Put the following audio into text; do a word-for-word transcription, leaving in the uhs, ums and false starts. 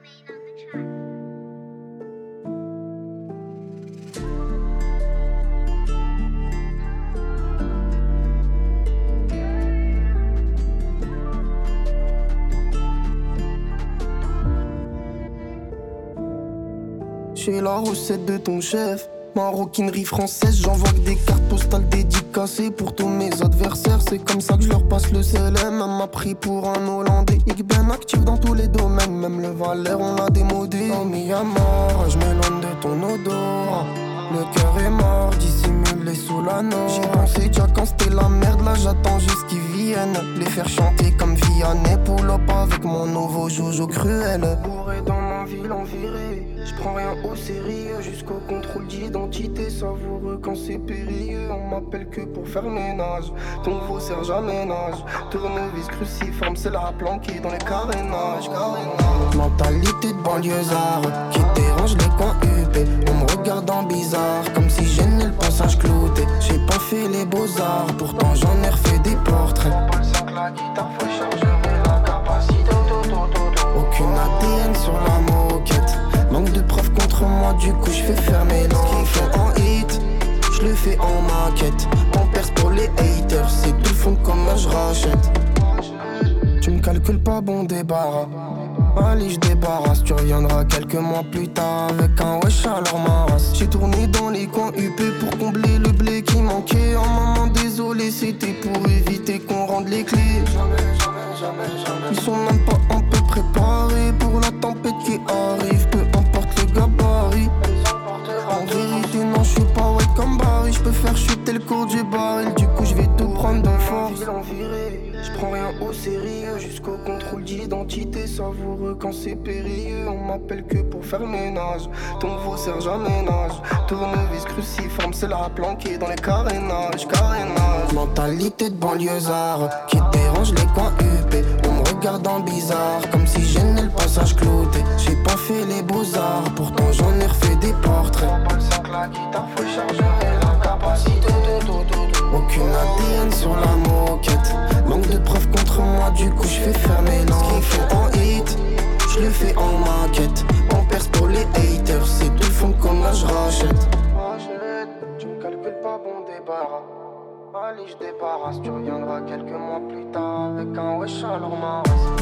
J'ai la recette de ton chef. Maroquinerie française, j'envoie que des cartes postales dédicacées pour tous mes adversaires. C'est comme ça que je leur passe le C L M. Elle m'a pris pour un Hollandais. Ik ben actif dans tous les domaines, même le Valère on l'a démodé. Oh mi amor, je m'éloigne de ton odorat. Le cœur est mort, dissimulé sous la noix. J'y pensais déjà quand c'était la merde, là j'attends juste qu'ils viennent. Les faire chanter comme Vianney, pull up avec mon nouveau Jojo cruel. Bourré dans ma ville envirée, j'prends rien au sérieux. Jusqu'au contrôle d'identité, savoureux quand c'est périlleux. On m'appelle que pour faire ménage, ton veau sert jamais nage. Tournevis cruciforme, c'est la planquée dans les carénages, carénages. Mentalité de banlieusard qui dérange les coins huppés. On me regarde en bizarre, comme si j'aimais le passage clouté. J'ai pas fait les beaux-arts, pourtant j'en ai refait des portraits. La guitare, faut charger la capacité. Aucune A D N sur la moquette. Manque de preuves contre moi, du coup je fais fermer l'an. Ce qu'il fait en hit, je le fais en maquette. On perce pour les haters, c'est tout le fond comme je rachète. Tu me calcules pas, bon débarras. Allez, je débarrasse, tu reviendras quelques mois plus tard avec un wesh alors ma race. J'ai tourné dans les coins huppés pour combler le blé qui manquait. Oh maman, désolé, c'était pour éviter qu'on rende les clés. Jamais, jamais, jamais, jamais. Ils sont même pas un peu préparés pour la tempête qui arrive, peu importe le gabarit. En vérité, non, je suis pas white comme Barry. Je peux faire chuter le cours du baril, du coup je vais tout prendre de force. Je prends rien au sérieux, jusqu'au contrôle d'identité. Savoureux quand c'est périlleux. On m'appelle que pour faire ménage, ton veau sert jamais nage. Tournevis cruciforme, c'est la planquée dans les carénages, carénages. Mentalité de banlieusard qui dérange les coins huppés. On me regarde en bizarre, comme si j'aimais le passage clouté. J'ai pas fait les beaux-arts, pourtant j'en ai refait des portraits. La guitare, faut charger la capacité. Aucune A D N sur la moquette. Manque de preuves contre moi, du coup je fais fermer l'an. Ce qu'il fait en hit, je le fais en maquette. On perce pour les haters, c'est tout le fond comme là je rachète. Tu me calcules pas, bon débarras. Allez, je débarrasse, tu reviendras quelques mois plus tard avec un wesh alors ma race.